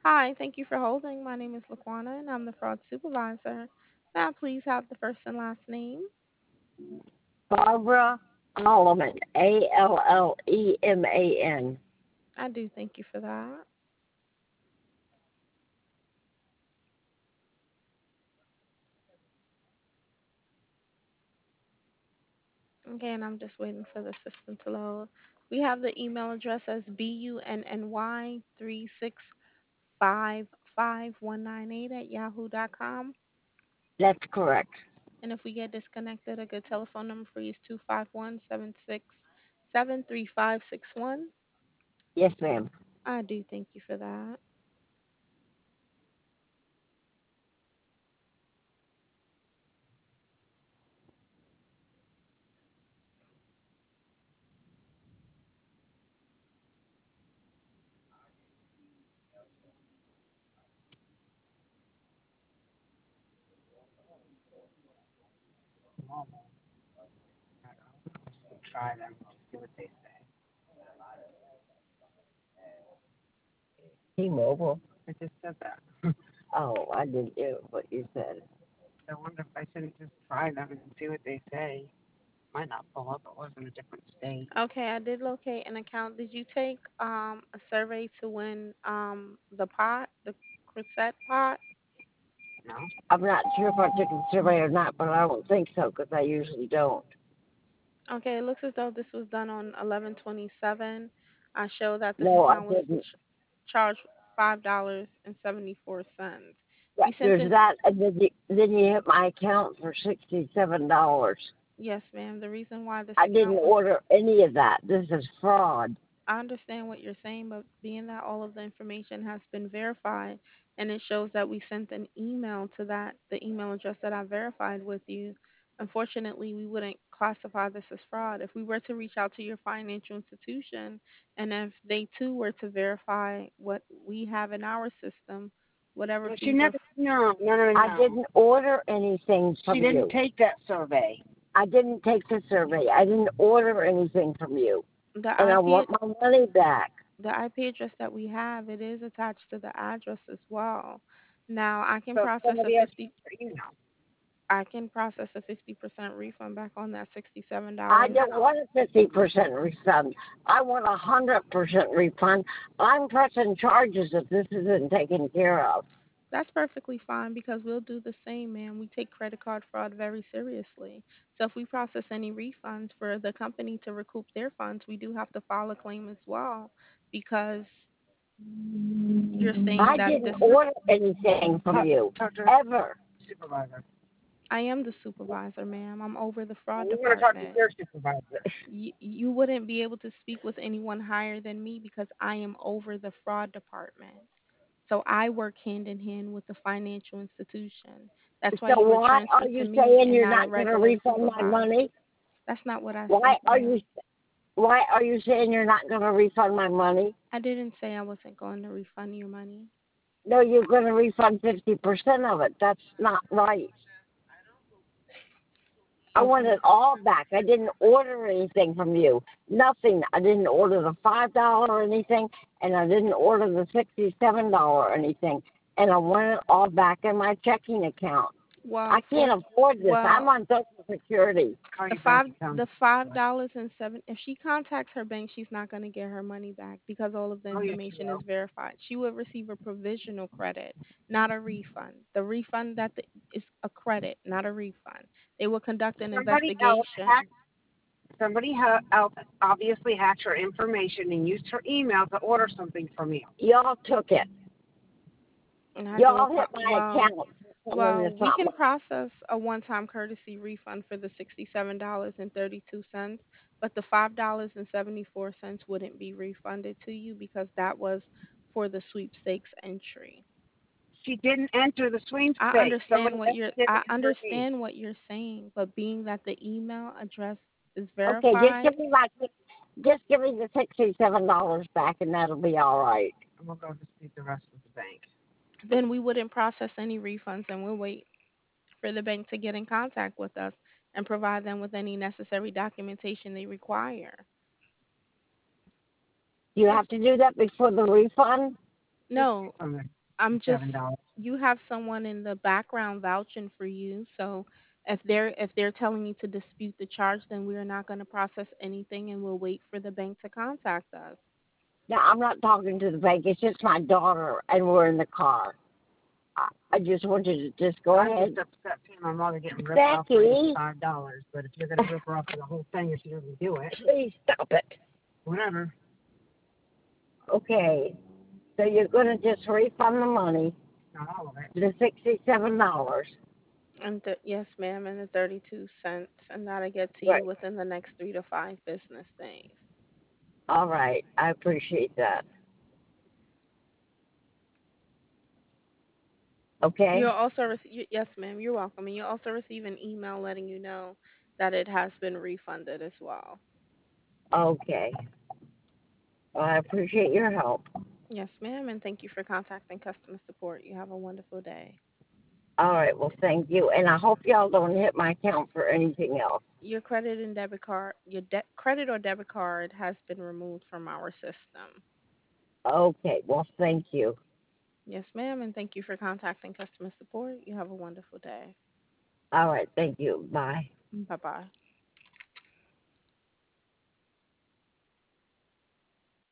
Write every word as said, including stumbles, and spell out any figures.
Hi, thank you for holding. My name is Laquana, and I'm the fraud supervisor. May I please have the first and last name? Barbara Alleman, A L L E M A N. I do thank you for that. Okay, and I'm just waiting for the system to load. We have the email address as bunny three six five five one nine eight at yahoo dot com. That's correct. And if we get disconnected, a good telephone number for you is two five one seven six seven three five six one. Yes, ma'am. I do thank you for that. Try them, see what they say. T-Mobile. I just said that. Oh, I didn't hear what you said. I wonder if I shouldn't just try them and see what they say. Might not pull up. It was in a different state. Okay, I did locate an account. Did you take um a survey to win um the pot, the Cresette pot? No? I'm not sure if I took the survey or not, but I don't think so because I usually don't. Okay, it looks as though this was done on eleven twenty-seven. I show that this No, I account was didn't. ch- charged five dollars and seventy-four cents. Yeah, We sent there's an that, and then you, then you hit my account for sixty-seven dollars. Yes, ma'am. The reason why this I didn't account was order any of that. This is fraud. I understand what you're saying, but being that all of the information has been verified and it shows that we sent an email to that, the email address that I verified with you, unfortunately, we wouldn't classify this as fraud. If we were to reach out to your financial institution and if they too were to verify what we have in our system, whatever No, she fees are, never. No, no, no, I no. didn't order anything She from didn't you. take that survey. I didn't take the survey. I didn't order anything from you. the And I I P want my money back. the I P address that we have, it is attached to the address as well. Now, I can So process a somebody else fifty used her email. I can process a fifty percent refund back on that sixty-seven I dollars don't want a fifty percent refund. I want a one hundred percent refund. I'm pressing charges if this isn't taken care of. That's perfectly fine because we'll do the same, man. We take credit card fraud very seriously. So if we process any refunds for the company to recoup their funds, we do have to file a claim as well because you're saying I that didn't this order anything from Talk, you, talk to ever. the supervisor. I am the supervisor, ma'am. I'm over the fraud We want to talk to department. your supervisor. You, you wouldn't be able to speak with anyone higher than me because I am over the fraud department. So I work hand in hand with the financial institution. That's why So you were why are transferred to you me saying and you're not a not going to regular refund my supervisor. money? That's not what I Why said, are you ma'am. why are you saying you're not going to refund my money? I didn't say I wasn't going to refund your money. No, you're going to refund fifty percent of it. That's not right. I want Okay. it all back. I didn't order anything from you. Nothing. I didn't order the five dollar or anything, and I didn't order the sixty seven dollar or anything. And I want it all back in my checking account. I Well, for can't afford this. I'm well, on Social Security. Call the your bank five account. the five dollars and seven if she contacts her bank, she's not going to get her money back because all of the Oh, yes, you information is will. verified. She will receive a provisional credit, not a refund. The refund that the, is a credit, not a refund. They will conduct an Somebody else investigation. hacked. Somebody ha- else obviously hacked her information and used her email to order something from you. Y'all took it. And I do Y'all apo- hit my well, account. And well, it's we not can my, process a one-time courtesy refund for the sixty-seven dollars and thirty-two cents, but the five dollars and seventy-four cents wouldn't be refunded to you because that was for the sweepstakes entry. She didn't enter the I sweepstakes. understand Somebody what else you're did it I in her name. understand what you're saying, but being that the email address is okay. Just verified, give me my just give me the sixty seven dollars back, and that'll be all right. And we'll go dispute the rest with the bank. then we wouldn't process any refunds and we'll wait for the bank to get in contact with us and provide them with any necessary documentation they require. You Yes, have to do that before the refund. No, from the I'm seven just dollars. you have someone in the background vouching for you. So if they're if they're telling you to dispute the charge, then we're not going to process anything and we'll wait for the bank to contact us. Now, I'm not talking to the bank. It's just my daughter, and we're in the car. I, I just wanted to just go I'm just ahead. upset seeing my mother getting ripped off for Becky, five dollars. But if you're gonna rip her off for the whole thing, if she doesn't do it, please stop it. whatever. Okay, so you're going to just refund the money, Not all of it. the sixty-seven dollars. And th- yes, ma'am, and the thirty-two cents, and that'll get to you Right. within the next three to five business days. All right. I appreciate that. You'll Okay. also receive, yes, ma'am, you're welcome. And you'll also receive an email letting you know that it has been refunded as well. Okay. Well, I appreciate your help. Yes, ma'am, and thank you for contacting customer support. You have a wonderful day. All right. Well, thank you. And I hope y'all don't hit my account for anything else. Your credit and debit card, your de- credit or debit card has been removed from our system. Okay. Well, thank you. Yes, ma'am, and thank you for contacting customer support. You have a wonderful day. All right. Thank you. Bye. Bye bye.